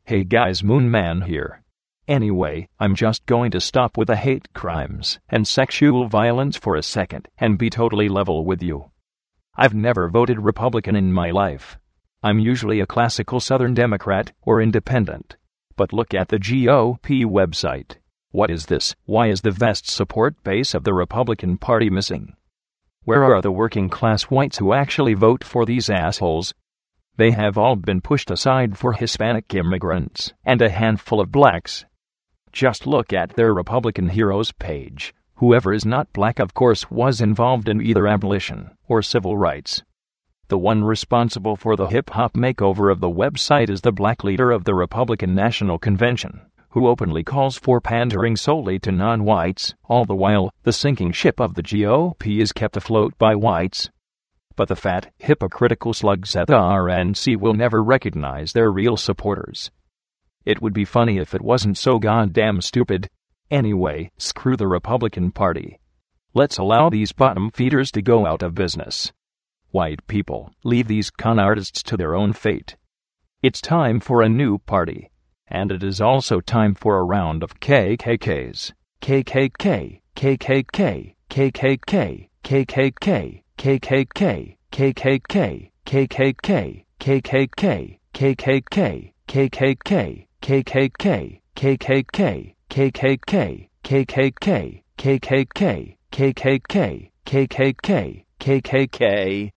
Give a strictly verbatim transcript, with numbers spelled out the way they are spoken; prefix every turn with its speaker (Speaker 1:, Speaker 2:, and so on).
Speaker 1: Hey guys, Moon Man here. Anyway, I'm just going to stop with the hate crimes and sexual violence for a second and be totally level with you. I've never voted Republican in my life. I'm usually a classical Southern Democrat or independent. But look at the G O P website. What is this? Why is the vast support base of the Republican Party missing? Where are the working class whites who actually vote for these assholes? They have all been pushed aside for Hispanic immigrants and a handful of blacks. Just look at their Republican heroes page. Whoever is not black, of course, was involved in either abolition or civil rights. The one responsible for the hip-hop makeover of the website is the black leader of the Republican National Convention, who openly calls for pandering solely to non-whites. All the while, the sinking ship of the G O P is kept afloat by whites. But the fat, hypocritical slugs at the R N C will never recognize their real supporters. It would be funny if it wasn't so goddamn stupid. Anyway, screw the Republican Party. Let's allow these bottom feeders to go out of business. White people, leave these con artists to their own fate. It's time for a new party. And it is also time for a round of K K Ks. K K K, K K K, K K K, K K K, K K K, K K K, K K K, K K K, K K K, K K K, K K K, K K K, K K K, K K K, K K K, K K K, K K K, K K K.